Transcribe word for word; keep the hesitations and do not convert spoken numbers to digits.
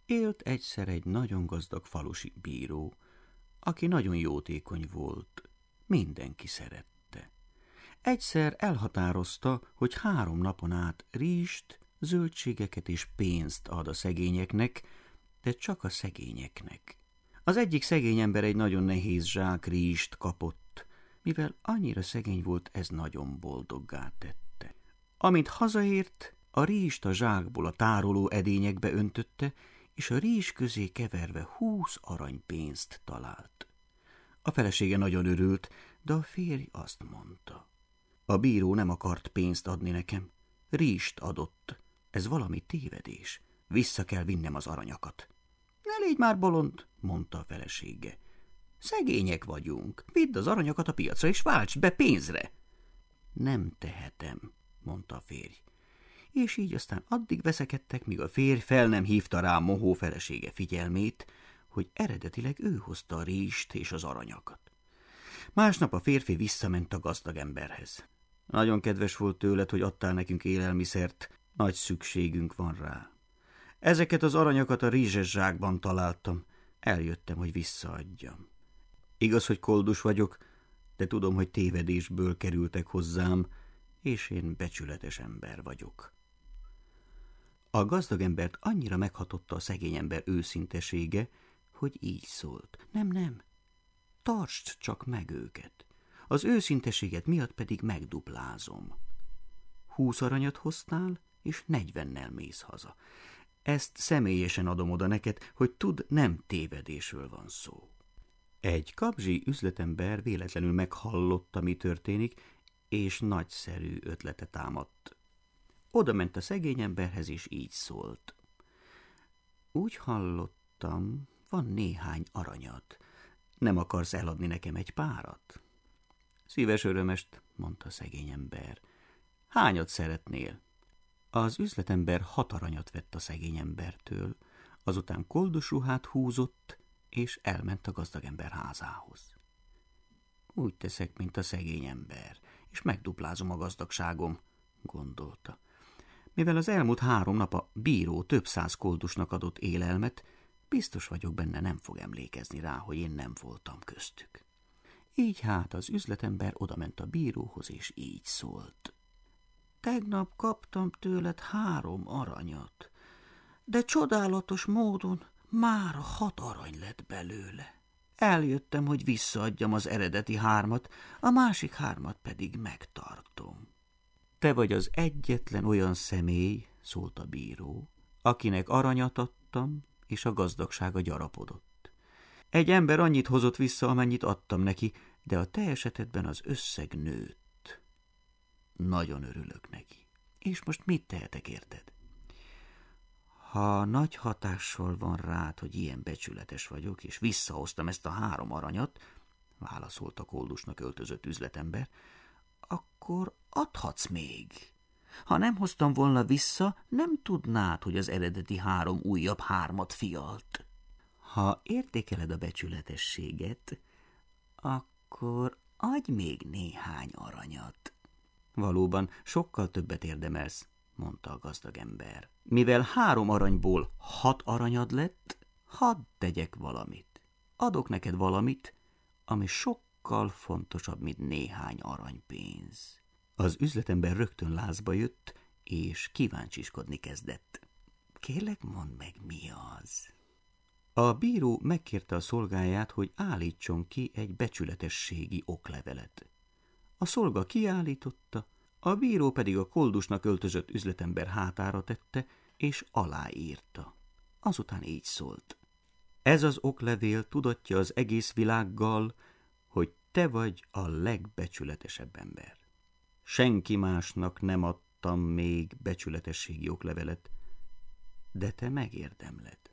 Élt egyszer egy nagyon gazdag falusi bíró, aki nagyon jótékony volt, mindenki szerette. Egyszer elhatározta, hogy három napon át rizst, zöldségeket és pénzt ad a szegényeknek, de csak a szegényeknek. Az egyik szegény ember egy nagyon nehéz zsák rizst kapott, mivel annyira szegény volt, ez nagyon boldoggá tette. Amint hazaért, a rizst a zsákból a tároló edényekbe öntötte, és a rizs közé keverve húsz aranypénzt talált. A felesége nagyon örült, de a férj azt mondta: a bíró nem akart pénzt adni nekem, rizst adott. Ez valami tévedés. Vissza kell vinnem az aranyakat. Ne légy már bolond, mondta a felesége. Szegények vagyunk, vidd az aranyakat a piacra, és váltsd be pénzre. Nem tehetem, mondta a férj. És így aztán addig veszekedtek, míg a férj fel nem hívta rá mohó felesége figyelmét, hogy eredetileg ő hozta a rizst és az aranyakat. Másnap a férfi visszament a gazdag emberhez. Nagyon kedves volt tőled, hogy adtál nekünk élelmiszert, nagy szükségünk van rá. Ezeket az aranyakat a rizses zsákban találtam, eljöttem, hogy visszaadjam. Igaz, hogy koldus vagyok, de tudom, hogy tévedésből kerültek hozzám, és én becsületes ember vagyok. A gazdag embert annyira meghatotta a szegény ember őszintesége, hogy így szólt: nem, nem, tartsd csak meg őket, az őszinteséget miatt pedig megduplázom. Húsz aranyat hoztál, és negyvennel mész haza. Ezt személyesen adom oda neked, hogy tudd, nem tévedésről van szó. Egy kapzsi üzletember véletlenül meghallotta, mi történik, és nagyszerű ötlete támadt. Oda ment a szegény emberhez, és így szólt: úgy hallottam, van néhány aranyat. Nem akarsz eladni nekem egy párat? Szíves örömest, mondta a szegény ember. Hányat szeretnél? Az üzletember hat aranyat vett a szegény embertől, azután koldus ruhát húzott, és elment a gazdag ember házához. Úgy teszek, mint a szegény ember, és megduplázom a gazdagságom, gondolta. Mivel az elmúlt három nap a bíró több száz koldusnak adott élelmet, biztos vagyok benne, nem fog emlékezni rá, hogy én nem voltam köztük. Így hát az üzletember odament a bíróhoz, és így szólt: tegnap kaptam tőled három aranyat, de csodálatos módon mára hat arany lett belőle. Eljöttem, hogy visszaadjam az eredeti hármat, a másik hármat pedig megtartom. Te vagy az egyetlen olyan személy, szólt a bíró, akinek aranyat adtam, és a gazdagsága gyarapodott. Egy ember annyit hozott vissza, amennyit adtam neki, de a te esetedben az összeg nőtt. Nagyon örülök neki. És most mit tehetek érted? Ha nagy hatással van rád, hogy ilyen becsületes vagyok, és visszahoztam ezt a három aranyat, válaszolta koldusnak öltözött üzletember, akkor adhatsz még. Ha nem hoztam volna vissza, nem tudnád, hogy az eredeti három újabb hármat fialt. Ha értékeled a becsületességet, akkor adj még néhány aranyat. Valóban sokkal többet érdemelsz, mondta a gazdag ember. Mivel három aranyból hat aranyad lett, hadd tegyek valamit. Adok neked valamit, ami sokkal fontosabb, mint néhány aranypénz. Az üzletember rögtön lázba jött, és kíváncsiskodni kezdett. Kérlek, mondd meg, mi az? A bíró megkérte a szolgáját, hogy állítson ki egy becsületességi oklevelet. A szolga kiállította, a bíró pedig a koldusnak öltözött üzletember hátára tette, és aláírta. Azután így szólt: ez az oklevél tudatja az egész világgal, hogy te vagy a legbecsületesebb ember. Senki másnak nem adtam még becsületességi oklevelet, de te megérdemled.